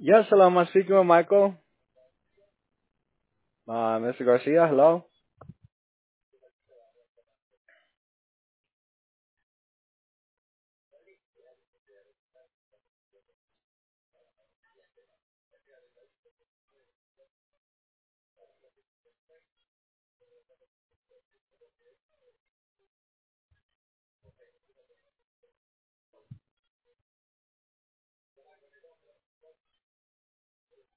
Yes, hello. I'm speaking with Michael. Mr. Garcia, hello.